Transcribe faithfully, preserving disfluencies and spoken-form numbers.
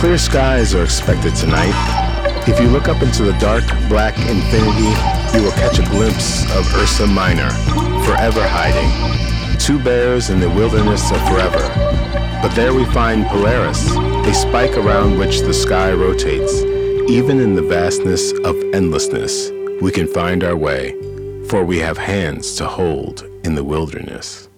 Clear skies are expected tonight. If you look up into the dark, black infinity, you will catch a glimpse of Ursa Minor, forever hiding. Two bears in the wilderness of forever. But there we find Polaris, a spike around which the sky rotates. Even in the vastness of endlessness, we can find our way, for we have hands to hold in the wilderness.